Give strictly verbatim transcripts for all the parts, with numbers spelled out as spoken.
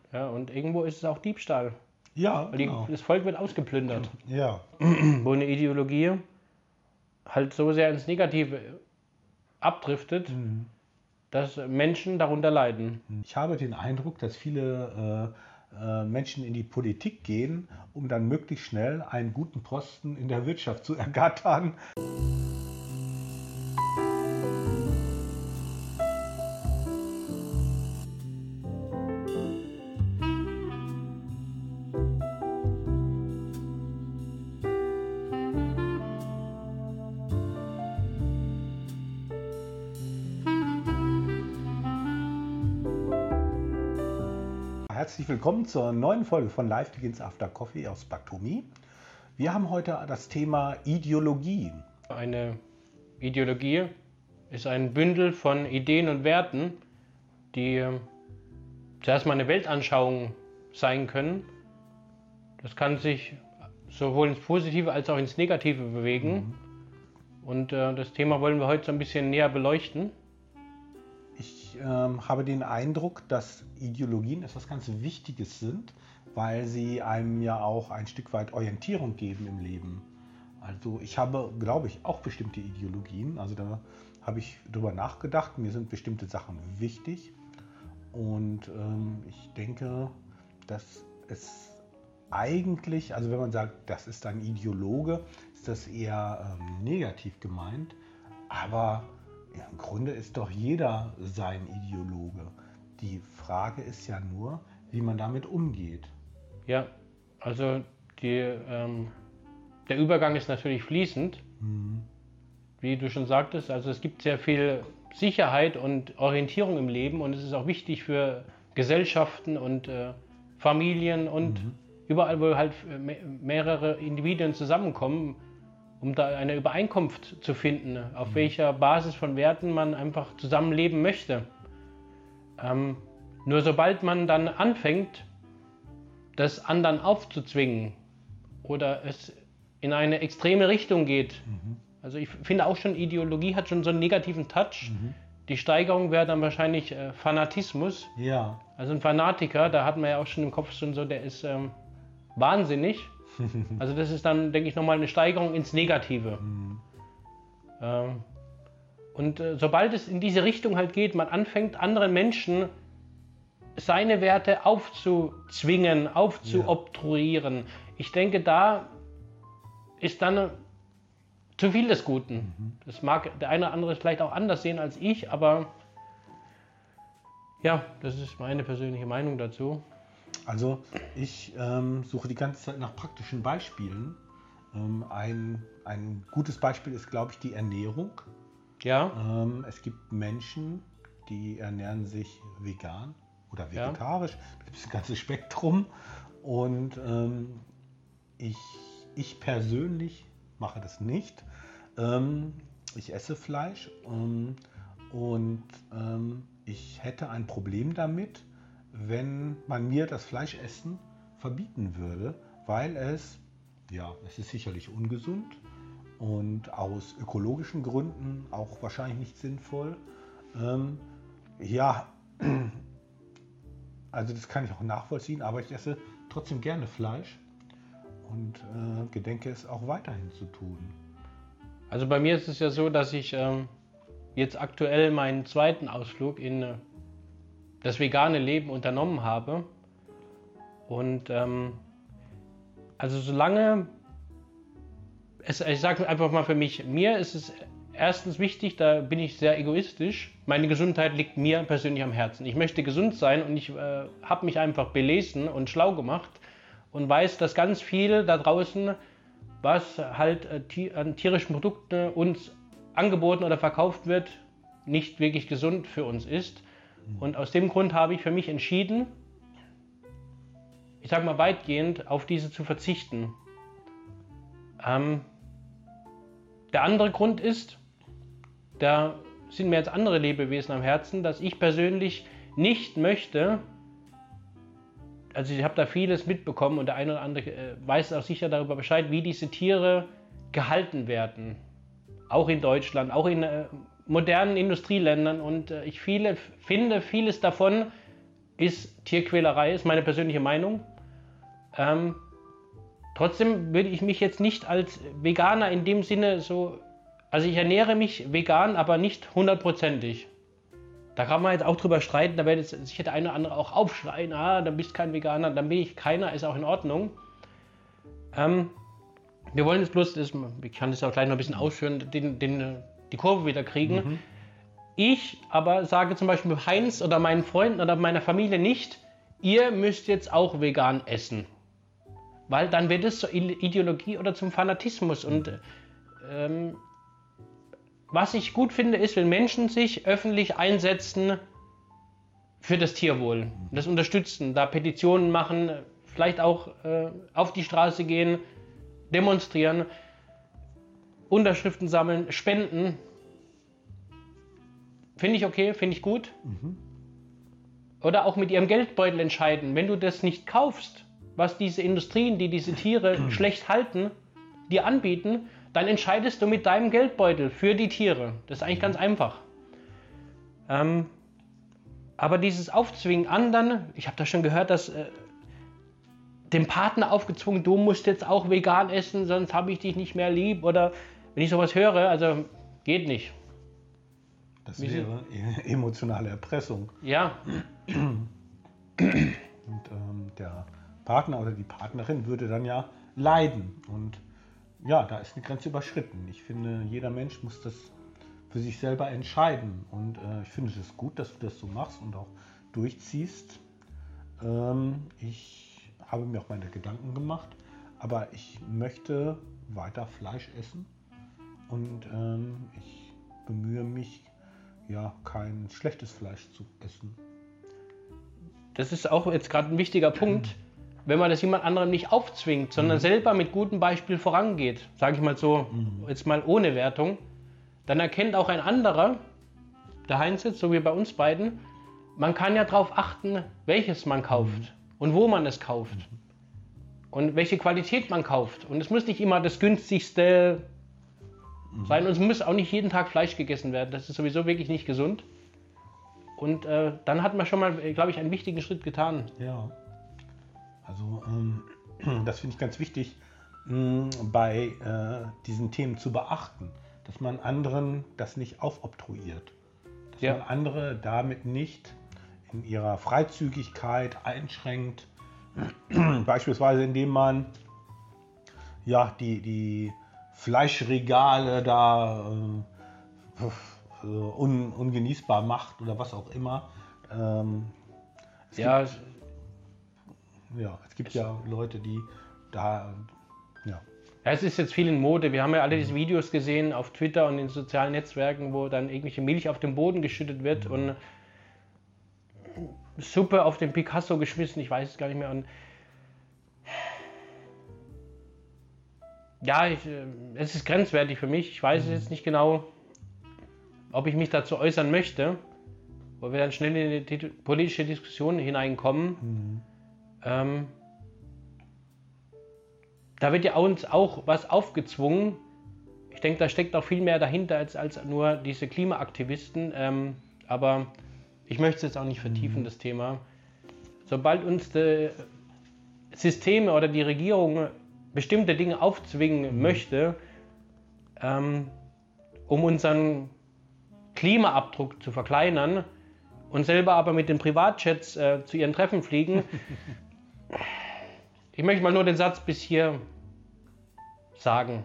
Ja, und irgendwo ist es auch Diebstahl. Ja, Weil die, genau. das Volk wird ausgeplündert. Ja, Wo eine Ideologie halt so sehr ins Negative abdriftet, dass Menschen darunter leiden. ich habe den Eindruck, dass viele äh, äh, Menschen in die Politik gehen, um dann möglichst schnell einen guten Posten in der Wirtschaft zu ergattern. Herzlich willkommen zur neuen Folge von Life Begins After Coffee aus Batumi. Wir haben heute das Thema Ideologie. Eine Ideologie ist ein Bündel von Ideen und Werten, die äh, zuerst mal eine Weltanschauung sein können. Das kann sich sowohl ins Positive als auch ins Negative bewegen. Mhm. Und äh, das Thema wollen wir heute so ein bisschen näher beleuchten. Ich ähm, habe den Eindruck, dass Ideologien etwas ganz Wichtiges sind, weil sie einem ja auch ein Stück weit Orientierung geben im Leben. Also ich habe, glaube ich, auch bestimmte Ideologien. Also da habe ich drüber nachgedacht. Mir sind bestimmte Sachen wichtig. Und ähm, ich denke, dass es eigentlich, also wenn man sagt, das ist ein Ideologe, ist das eher ähm, negativ gemeint. Aber im Grunde ist doch jeder sein Ideologe. Die Frage ist ja nur, wie man damit umgeht. Ja, also die, ähm, der Übergang ist natürlich fließend, mhm. wie du schon sagtest. Also es gibt sehr viel Sicherheit und Orientierung im Leben und es ist auch wichtig für Gesellschaften und äh, Familien und mhm. überall, wo halt mehrere Individuen zusammenkommen, um da eine Übereinkunft zu finden, auf mhm. welcher Basis von Werten man einfach zusammenleben möchte. Ähm, nur sobald man dann anfängt, das anderen aufzuzwingen oder es in eine extreme Richtung geht, mhm. also ich finde auch schon, Ideologie hat schon so einen negativen Touch. Mhm. Die Steigerung wäre dann wahrscheinlich äh, Fanatismus. Ja. Also ein Fanatiker, da hat man ja auch schon im Kopf schon so, der ist ähm, wahnsinnig. Also das ist dann, denke ich, nochmal eine Steigerung ins Negative. Mhm. Ähm, und äh, sobald es in diese Richtung halt geht, man anfängt, anderen Menschen seine Werte aufzuzwingen, aufzuobtruieren. Ja. Ich denke, da ist dann zu viel des Guten. Mhm. Das mag der eine oder andere vielleicht auch anders sehen als ich, aber ja, das ist meine persönliche Meinung dazu. Also ich ähm, suche die ganze Zeit nach praktischen Beispielen. Ähm, ein, ein gutes Beispiel ist, glaube ich, die Ernährung. Ja. Ähm, es gibt Menschen, die ernähren sich vegan oder vegetarisch. Ja. Da gibt es ein ganzes Spektrum. Und ähm, ich, ich persönlich mache das nicht. Ähm, ich esse Fleisch ähm, und ähm, ich hätte ein Problem damit, wenn man mir das Fleischessen verbieten würde, weil es, ja, es ist sicherlich ungesund und aus ökologischen Gründen auch wahrscheinlich nicht sinnvoll. Ähm, ja, also das kann ich auch nachvollziehen, aber ich esse trotzdem gerne Fleisch und äh, gedenke es auch weiterhin zu tun. Also bei mir ist es ja so, dass ich ähm, jetzt aktuell meinen zweiten Ausflug in äh, das vegane Leben unternommen habe. Und ähm, also solange, es, ich sage einfach mal für mich, mir ist es erstens wichtig, da bin ich sehr egoistisch, meine Gesundheit liegt mir persönlich am Herzen. Ich möchte gesund sein und ich äh, habe mich einfach belesen und schlau gemacht und weiß, dass ganz viel da draußen, was halt äh, an tierischen Produkten uns angeboten oder verkauft wird, nicht wirklich gesund für uns ist. Und aus dem Grund habe ich für mich entschieden, ich sage mal weitgehend, auf diese zu verzichten. Ähm, der andere Grund ist, da sind mir jetzt andere Lebewesen am Herzen, dass ich persönlich nicht möchte, also ich habe da vieles mitbekommen und der eine oder andere äh, weiß auch sicher darüber Bescheid, wie diese Tiere gehalten werden. Auch in Deutschland, auch in äh, modernen Industrieländern und äh, ich viele, finde vieles davon ist Tierquälerei, ist meine persönliche Meinung. Ähm, trotzdem würde ich mich jetzt nicht als Veganer in dem Sinne so, also ich ernähre mich vegan, aber nicht hundertprozentig. Da kann man jetzt auch drüber streiten, da wird jetzt sicher der eine oder andere auch aufschreien, ah, dann bist du kein Veganer, dann bin ich keiner, ist auch in Ordnung. Ähm, wir wollen jetzt bloß, das, ich kann das auch gleich noch ein bisschen ausführen, den, den, die Kurve wieder kriegen. Mhm. Ich aber sage zum Beispiel mit Heinz oder meinen Freunden oder meiner Familie nicht, ihr müsst jetzt auch vegan essen. Weil dann wird es zur Ideologie oder zum Fanatismus. Und ähm, was ich gut finde, ist, wenn Menschen sich öffentlich einsetzen für das Tierwohl. Das unterstützen, da Petitionen machen, vielleicht auch äh, auf die Straße gehen, demonstrieren, Unterschriften sammeln, spenden. Finde ich okay, finde ich gut. Mhm. Oder auch mit ihrem Geldbeutel entscheiden. Wenn du das nicht kaufst, was diese Industrien, die diese Tiere mhm. schlecht halten, dir anbieten, dann entscheidest du mit deinem Geldbeutel für die Tiere. Das ist eigentlich ganz einfach. Ähm, aber dieses Aufzwingen anderen, ich habe da schon gehört, dass äh, dem Partner aufgezwungen, du musst jetzt auch vegan essen, sonst habe ich dich nicht mehr lieb. Oder wenn ich sowas höre, also geht nicht. Das wäre emotionale Erpressung. Ja. Und ähm, der Partner oder die Partnerin würde dann ja leiden. Und ja, da ist eine Grenze überschritten. Ich finde, jeder Mensch muss das für sich selber entscheiden. Und äh, ich finde es ist gut, dass du das so machst und auch durchziehst. Ähm, ich habe mir auch meine Gedanken gemacht, aber ich möchte weiter Fleisch essen. Und ähm, ich bemühe mich, ja, kein schlechtes Fleisch zu essen. Das ist auch jetzt gerade ein wichtiger Punkt, wenn man das jemand anderem nicht aufzwingt, sondern mhm. selber mit gutem Beispiel vorangeht, sage ich mal so, mhm. jetzt mal ohne Wertung, dann erkennt auch ein anderer, der Heinz jetzt, so wie bei uns beiden, man kann ja darauf achten, welches man kauft mhm. und wo man es kauft mhm. und welche Qualität man kauft. Und es muss nicht immer das günstigste sein und es muss auch nicht jeden Tag Fleisch gegessen werden. Das ist sowieso wirklich nicht gesund. Und äh, dann hat man schon mal, glaube ich, einen wichtigen Schritt getan. Ja, also ähm, das finde ich ganz wichtig, mh, bei äh, diesen Themen zu beachten, dass man anderen das nicht aufoktroyiert. Dass ja. man andere damit nicht in ihrer Freizügigkeit einschränkt. Beispielsweise indem man ja, die, die Fleischregale da äh, un, ungenießbar macht oder was auch immer. Ähm, es ja, gibt, ja, es gibt ja Leute, die da, ja. Ja, es ist jetzt viel in Mode. Wir haben ja alle diese Videos gesehen auf Twitter und in sozialen Netzwerken, wo dann irgendwelche Milch auf den Boden geschüttet wird mhm. und Suppe auf den Picasso geschmissen, ich weiß es gar nicht mehr. Und ja, ich, es ist grenzwertig für mich. Ich weiß mhm. es jetzt nicht genau, ob ich mich dazu äußern möchte, wo wir dann schnell in die politische Diskussion hineinkommen. Mhm. Ähm, da wird ja uns auch was aufgezwungen. Ich denke, da steckt auch viel mehr dahinter als, als nur diese Klimaaktivisten. Ähm, aber ich möchte es jetzt auch nicht vertiefen, mhm. das Thema. Sobald uns die Systeme oder die Regierung bestimmte Dinge aufzwingen mhm. möchte, ähm, um unseren Klimaabdruck zu verkleinern und selber aber mit den Privatjets äh, zu ihren Treffen fliegen. Ich möchte mal nur den Satz bis hier sagen.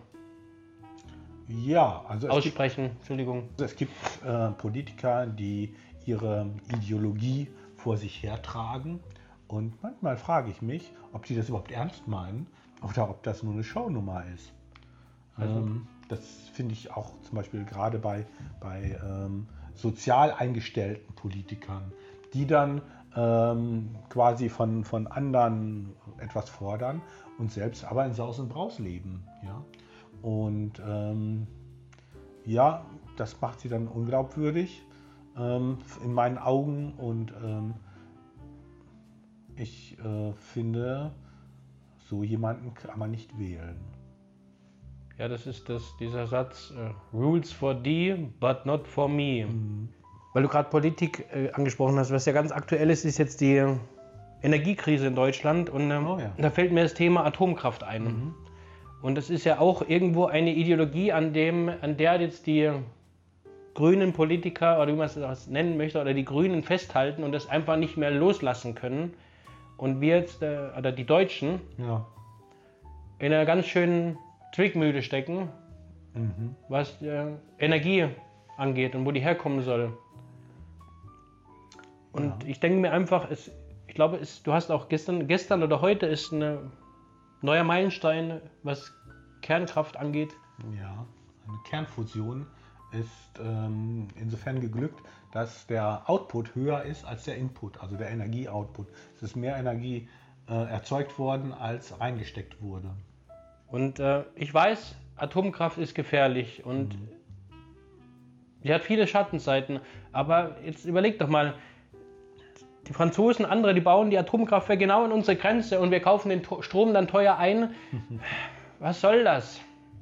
Ja, also aussprechen, gibt, Entschuldigung. Es gibt äh, Politiker, die ihre Ideologie vor sich hertragen und manchmal frage ich mich, ob die das überhaupt ernst meinen oder ob das nur eine Shownummer ist. Also. Ähm, das finde ich auch zum Beispiel gerade bei, bei ähm, sozial eingestellten Politikern, die dann ähm, quasi von, von anderen etwas fordern und selbst aber in Saus und Braus leben. Ja? Und ähm, ja, das macht sie dann unglaubwürdig ähm, in meinen Augen und ähm, ich äh, finde, so jemanden kann man nicht wählen. Ja, das ist das, dieser Satz, uh, Rules for thee, but not for me. Mhm. Weil du gerade Politik äh, angesprochen hast, was ja ganz aktuell ist, ist jetzt die Energiekrise in Deutschland. Und ähm, Oh ja. da fällt mir das Thema Atomkraft ein. Mhm. Und das ist ja auch irgendwo eine Ideologie, an, dem, an der jetzt die grünen Politiker oder wie man es nennen möchte, oder die Grünen festhalten und das einfach nicht mehr loslassen können. Und wir jetzt, äh, oder die Deutschen, Ja. in einer ganz schönen Zwickmühle stecken, Mhm. was äh, Energie angeht und wo die herkommen soll. Und Ja. ich denke mir einfach, es, ich glaube, es, du hast auch gestern, gestern oder heute ist ein neuer Meilenstein, was Kernkraft angeht. Ja, eine Kernfusion ist ähm, insofern geglückt, dass der Output höher ist als der Input, also der Energieoutput. Es ist mehr Energie äh, erzeugt worden, als reingesteckt wurde. Und äh, ich weiß, Atomkraft ist gefährlich und mhm. sie hat viele Schattenseiten. Aber jetzt überleg doch mal, die Franzosen, andere, die bauen die Atomkraftwerke genau in unsere Grenze und wir kaufen den Strom dann teuer ein. Was soll das?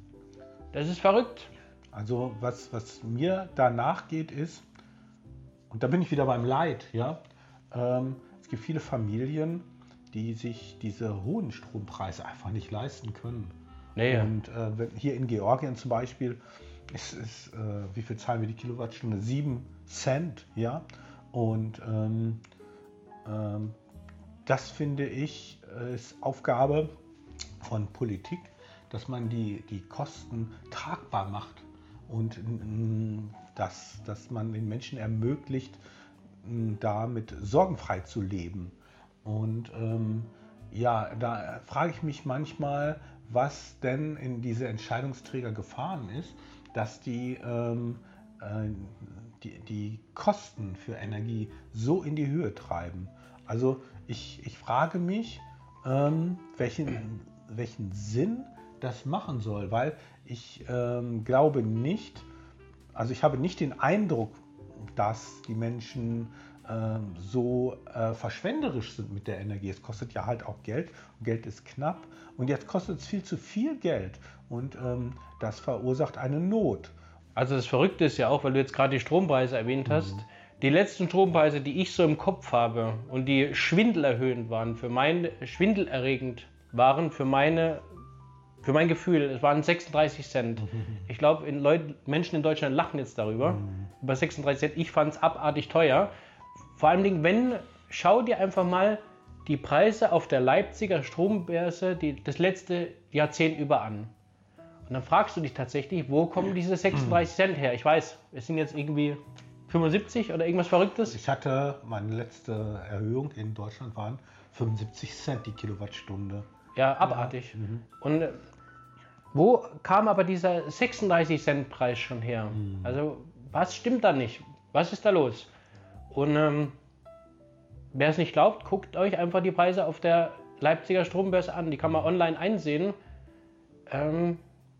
Das ist verrückt. Also was, was mir danach geht ist, und da bin ich wieder beim Leid, ja, ähm, es gibt viele Familien, die sich diese hohen Strompreise einfach nicht leisten können. Nee. Und äh, wenn, hier in Georgien zum Beispiel, ist, ist, äh, wie viel zahlen wir die Kilowattstunde? Sieben Cent, ja. Und ähm, ähm, das finde ich, ist Aufgabe von Politik, dass man die, die Kosten tragbar macht und mh, dass, dass man den Menschen ermöglicht, mh, damit sorgenfrei zu leben. Und ähm, ja, da frage ich mich manchmal, was denn in diese Entscheidungsträger gefahren ist, dass die, ähm, äh, die, die Kosten für Energie so in die Höhe treiben. Also ich, ich frage mich, ähm, welchen, welchen Sinn das machen soll, weil ich ähm, glaube nicht, also ich habe nicht den Eindruck, dass die Menschen ähm, so äh, verschwenderisch sind mit der Energie. Es kostet ja halt auch Geld und Geld ist knapp und jetzt kostet es viel zu viel Geld und ähm, das verursacht eine Not. Also das Verrückte ist ja auch, weil du jetzt gerade die Strompreise erwähnt hast, mhm. die letzten Strompreise, die ich so im Kopf habe und die schwindelerhöhend waren, für mein, schwindelerregend waren für meine Für mein Gefühl, es waren sechsunddreißig Cent. Ich glaube, in Leut- Menschen in Deutschland lachen jetzt darüber, mhm. über sechsunddreißig Cent. Ich fand es abartig teuer. Vor allem, wenn, schau dir einfach mal die Preise auf der Leipziger Strombörse die, das letzte Jahrzehnt über an. Und dann fragst du dich tatsächlich, wo kommen diese sechsunddreißig Cent her? Ich weiß, es sind jetzt irgendwie fünfundsiebzig oder irgendwas Verrücktes. Ich hatte, meine letzte Erhöhung in Deutschland waren fünfundsiebzig Cent die Kilowattstunde. Ja, abartig. Ja. Mhm. Und äh, wo kam aber dieser sechsunddreißig Cent Preis schon her? Mhm. Also was stimmt da nicht? Was ist da los? Und ähm, wer es nicht glaubt, guckt euch einfach die Preise auf der Leipziger Strombörse an. Die kann man online einsehen. Ähm,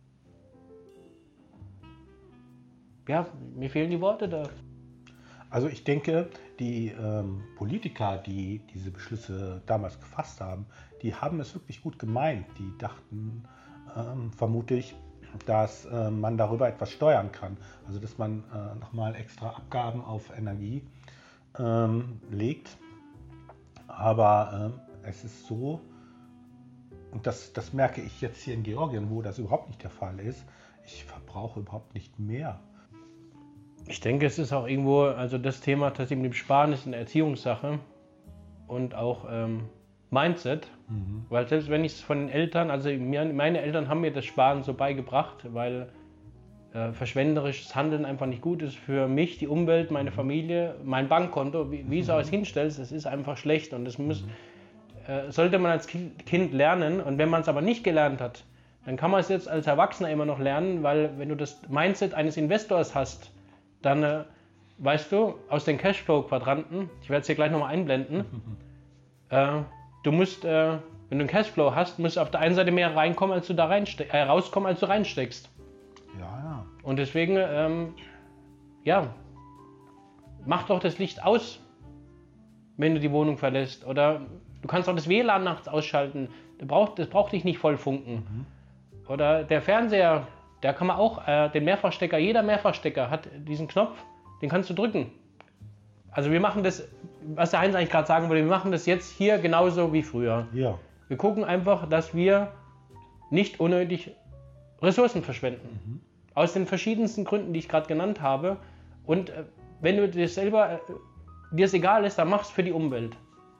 ja, mir fehlen die Worte da. Also ich denke, die ähm, Politiker, die diese Beschlüsse damals gefasst haben, die haben es wirklich gut gemeint. Die dachten ähm, vermutlich, dass äh, man darüber etwas steuern kann. Also dass man äh, nochmal extra Abgaben auf Energie ähm, legt. Aber äh, es ist so, und das, das merke ich jetzt hier in Georgien, wo das überhaupt nicht der Fall ist, ich verbrauche überhaupt nicht mehr. Ich denke, es ist auch irgendwo, also das Thema, das mit dem Sparen ist eine Erziehungssache und auch ähm, Mindset. Mhm. Weil selbst wenn ich es von den Eltern, also mir, meine Eltern haben mir das Sparen so beigebracht, weil äh, verschwenderisches Handeln einfach nicht gut ist für mich, die Umwelt, meine mhm. Familie, mein Bankkonto, wie, wie mhm. du es hinstellst, das ist einfach schlecht und das muss, mhm. äh, sollte man als Kind lernen und wenn man es aber nicht gelernt hat, dann kann man es jetzt als Erwachsener immer noch lernen, weil wenn du das Mindset eines Investors hast, dann, äh, weißt du, aus den Cashflow-Quadranten, ich werde es hier gleich nochmal einblenden, mhm. äh, du musst, äh, wenn du einen Cashflow hast, musst du auf der einen Seite mehr reinkommen, als du da reinste- äh, rauskommen, als du reinsteckst. Ja, ja. Und deswegen, ähm, ja, mach doch das Licht aus, wenn du die Wohnung verlässt. Oder du kannst auch das W L A N nachts ausschalten, das braucht, das braucht dich nicht voll funken. Mhm. Oder der Fernseher, da kann man auch, äh, den Mehrfachstecker, jeder Mehrfachstecker hat diesen Knopf, den kannst du drücken. Also wir machen das, was der Heinz eigentlich gerade sagen wollte, wir machen das jetzt hier genauso wie früher. Ja. Wir gucken einfach, dass wir nicht unnötig Ressourcen verschwenden. Mhm. Aus den verschiedensten Gründen, die ich gerade genannt habe. Und äh, wenn du dir selber, äh, dir es egal ist, dann mach es für die Umwelt.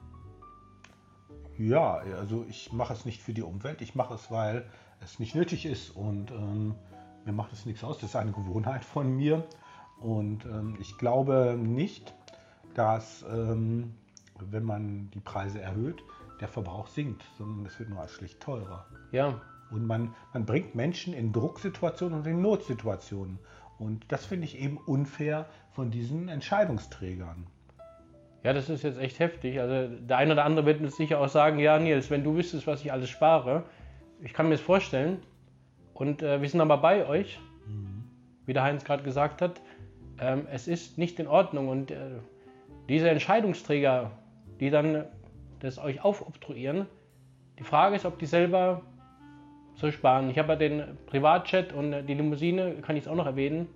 Ja, also ich mache es nicht für die Umwelt, ich mache es, weil es nicht nötig ist und ähm, mir macht es nichts aus. Das ist eine Gewohnheit von mir und ähm, ich glaube nicht, dass ähm, wenn man die Preise erhöht, der Verbrauch sinkt, sondern es wird nur schlicht teurer. Ja. Und man, man bringt Menschen in Drucksituationen und in Notsituationen. Und das finde ich eben unfair von diesen Entscheidungsträgern. Ja, das ist jetzt echt heftig. Also der eine oder andere wird uns sicher auch sagen, ja Nils, wenn du wüsstest, was ich alles spare, ich kann mir das vorstellen. Und äh, wir sind aber bei euch, mhm. wie der Heinz gerade gesagt hat. Ähm, es ist nicht in Ordnung und äh, diese Entscheidungsträger, die dann das euch aufobtruieren, die Frage ist, ob die selber so sparen. Ich habe ja den Privatjet und die Limousine, kann ich es auch noch erwähnen.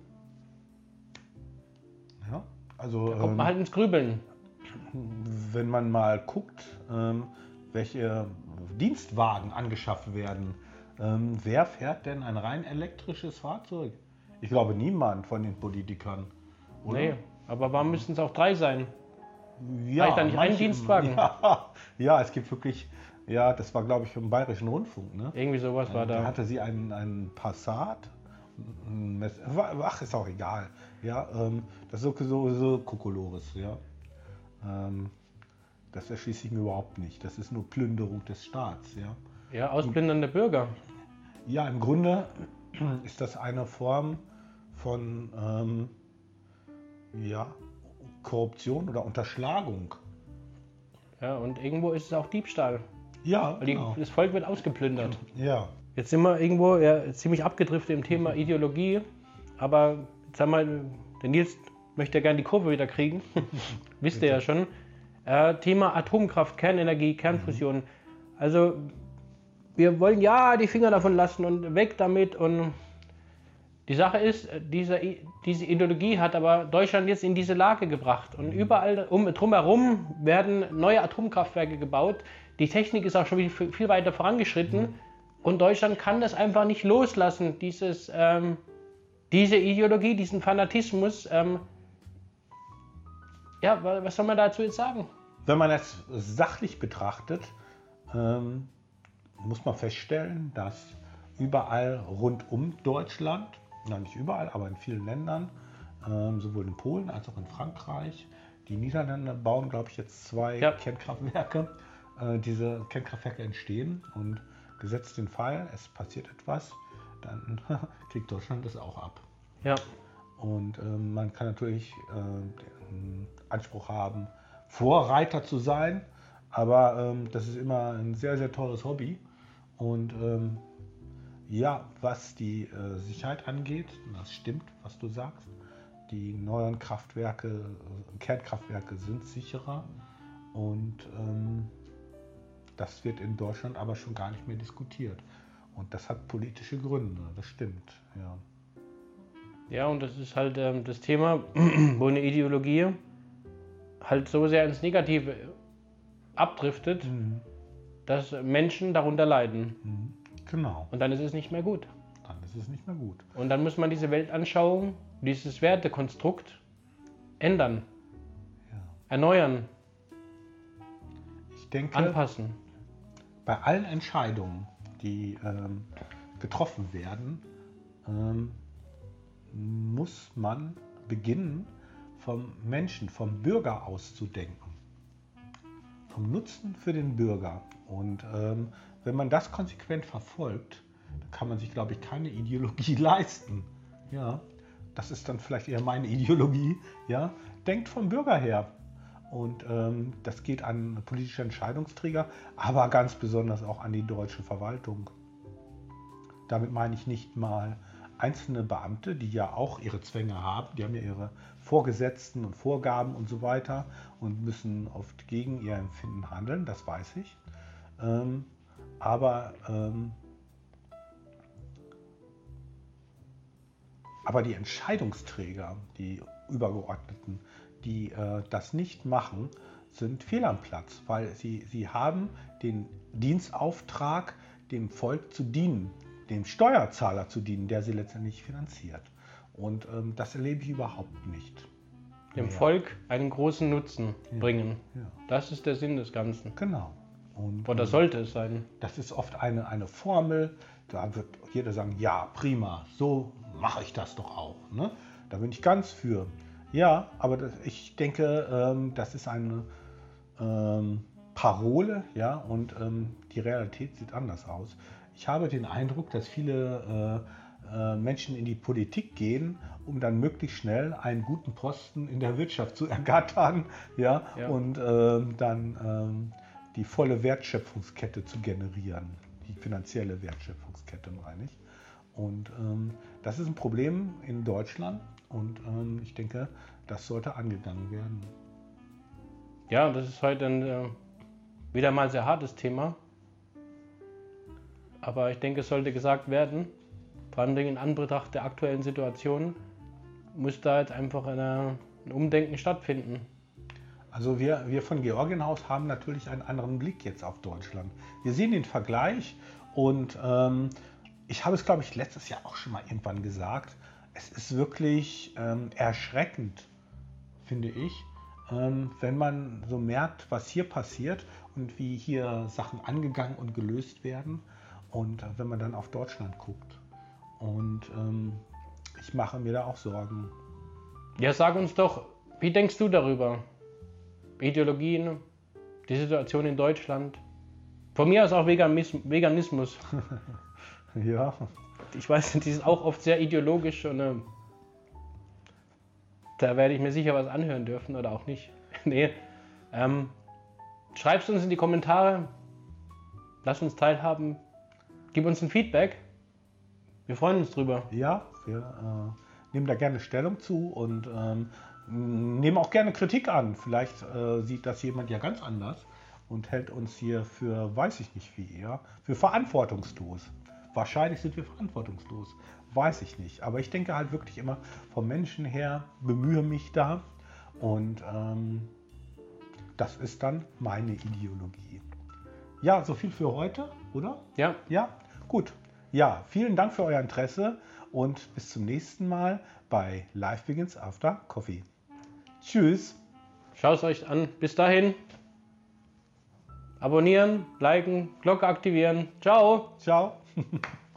Ja, also da kommt man ähm, halt ins Grübeln. Wenn man mal guckt, ähm, welche Dienstwagen angeschafft werden, ähm, wer fährt denn ein rein elektrisches Fahrzeug? Ich glaube niemand von den Politikern. Oder? Nee, aber warum müssen es auch drei sein? Ja, reicht da nicht ein Dienstwagen? Ja, ja, es gibt wirklich, ja, das war glaube ich im Bayerischen Rundfunk, ne? Irgendwie sowas war da. Da hatte sie einen, einen Passat, ein, ach, ist auch egal, ja, ähm, das ist sowieso Kokolores, ja. Ähm, das erschließe ich mir überhaupt nicht, das ist nur Plünderung des Staats, ja. Ja, Ausplündern der Bürger. Ja, im Grunde ist das eine Form von, ähm, ja, Korruption oder Unterschlagung. Ja, und irgendwo ist es auch Diebstahl. Ja, Weil die, genau. das Volk wird ausgeplündert. Ja. Jetzt sind wir irgendwo ja, ziemlich abgedriftet im Thema Ideologie, aber sag mal, der Nils möchte ja gerne die Kurve wieder kriegen, wisst ihr ja schon. Äh, Thema Atomkraft, Kernenergie, Kernfusion. Mhm. Also wir wollen ja die Finger davon lassen und weg damit und die Sache ist, diese, diese Ideologie hat aber Deutschland jetzt in diese Lage gebracht und überall um, drumherum werden neue Atomkraftwerke gebaut. Die Technik ist auch schon viel, viel weiter vorangeschritten und Deutschland kann das einfach nicht loslassen, dieses, ähm, diese Ideologie, diesen Fanatismus. Ähm, ja, was soll man dazu jetzt sagen? Wenn man es sachlich betrachtet, ähm, muss man feststellen, dass überall rund um Deutschland, na nicht überall, aber in vielen Ländern, ähm, sowohl in Polen als auch in Frankreich, die Niederländer bauen, glaube ich, jetzt zwei ja. Kernkraftwerke. Äh, diese Kernkraftwerke entstehen und gesetzt den Fall, es passiert etwas, dann kriegt Deutschland das auch ab. Ja. Und ähm, man kann natürlich äh, den Anspruch haben, Vorreiter zu sein, aber ähm, das ist immer ein sehr, sehr teures Hobby. Und ähm, ja, was die äh, Sicherheit angeht, das stimmt, was du sagst. Die neuen Kraftwerke, äh, Kernkraftwerke sind sicherer und ähm, das wird in Deutschland aber schon gar nicht mehr diskutiert. Und das hat politische Gründe, das stimmt, ja. Ja, und das ist halt ähm, das Thema, wo eine Ideologie halt so sehr ins Negative abdriftet, mhm. dass Menschen darunter leiden. Mhm. Genau. Und dann ist es nicht mehr gut. Dann ist es nicht mehr gut. Und dann muss man diese Weltanschauung, dieses Wertekonstrukt ändern, ja. erneuern, ich denke, anpassen. Bei allen Entscheidungen, die ähm, getroffen werden, ähm, muss man beginnen, vom Menschen, vom Bürger aus zu denken. Vom Nutzen für den Bürger. Und ähm, wenn man das konsequent verfolgt, dann kann man sich, glaube ich, keine Ideologie leisten. Ja, das ist dann vielleicht eher meine Ideologie. Ja, denkt vom Bürger her. Und ähm, das geht an politische Entscheidungsträger, aber ganz besonders auch an die deutsche Verwaltung. Damit meine ich nicht mal einzelne Beamte, die ja auch ihre Zwänge haben, die haben ja ihre Vorgesetzten und Vorgaben und so weiter und müssen oft gegen ihr Empfinden handeln, das weiß ich. Ähm, aber, ähm, aber die Entscheidungsträger, die Übergeordneten, die äh, das nicht machen, sind fehl am Platz, weil sie, sie haben den Dienstauftrag, dem Volk zu dienen, dem Steuerzahler zu dienen, der sie letztendlich finanziert. Und ähm, das erlebe ich überhaupt nicht. Dem Ja. Volk einen großen Nutzen Ja. bringen. Ja. Das ist der Sinn des Ganzen. Genau. Und, Oder ähm, sollte es sein. Das ist oft eine, eine Formel, da wird jeder sagen, ja, prima, so mache ich das doch auch. Ne? Da bin ich ganz für. Ja, aber das, ich denke, ähm, das ist eine ähm, Parole, ja, und ähm, die Realität sieht anders aus. Ich habe den Eindruck, dass viele äh, äh, Menschen in die Politik gehen, um dann möglichst schnell einen guten Posten in der Wirtschaft zu ergattern, ja, Ja. und ähm, dann ähm, die volle Wertschöpfungskette zu generieren, die finanzielle Wertschöpfungskette meine ich. Und ähm, das ist ein Problem in Deutschland und ähm, ich denke, das sollte angegangen werden. Ja, das ist heute ein äh, wieder mal sehr hartes Thema. Aber ich denke, es sollte gesagt werden, vor allem in Anbetracht der aktuellen Situation, muss da jetzt einfach eine, ein Umdenken stattfinden. Also wir, wir von Georgienhaus haben natürlich einen anderen Blick jetzt auf Deutschland. Wir sehen den Vergleich und ähm, ich habe es, glaube ich, letztes Jahr auch schon mal irgendwann gesagt, es ist wirklich ähm, erschreckend, finde ich, ähm, wenn man so merkt, was hier passiert und wie hier Sachen angegangen und gelöst werden und äh, wenn man dann auf Deutschland guckt. Und ähm, ich mache mir da auch Sorgen. Ja, sag uns doch, wie denkst du darüber? Ideologien, die Situation in Deutschland. Von mir aus auch Veganismus. Veganismus. Ja. Ich weiß, die sind auch oft sehr ideologisch und äh, da werde ich mir sicher was anhören dürfen oder auch nicht. Nee. Ähm, schreib's uns in die Kommentare. Lass uns teilhaben. Gib uns ein Feedback. Wir freuen uns drüber. Ja, wir äh, nehmen da gerne Stellung zu und ähm, nehmen auch gerne Kritik an. Vielleicht äh, sieht das jemand ja ganz anders und hält uns hier für, weiß ich nicht wie eher, für verantwortungslos. Wahrscheinlich sind wir verantwortungslos, weiß ich nicht. Aber ich denke halt wirklich immer vom Menschen her, bemühe mich da und ähm, das ist dann meine Ideologie. Ja, so viel für heute, oder? Ja. Ja, gut. Ja, vielen Dank für euer Interesse und bis zum nächsten Mal bei Life Begins After Coffee. Tschüss. Schaut es euch an. Bis dahin. Abonnieren, liken, Glocke aktivieren. Ciao. Ciao.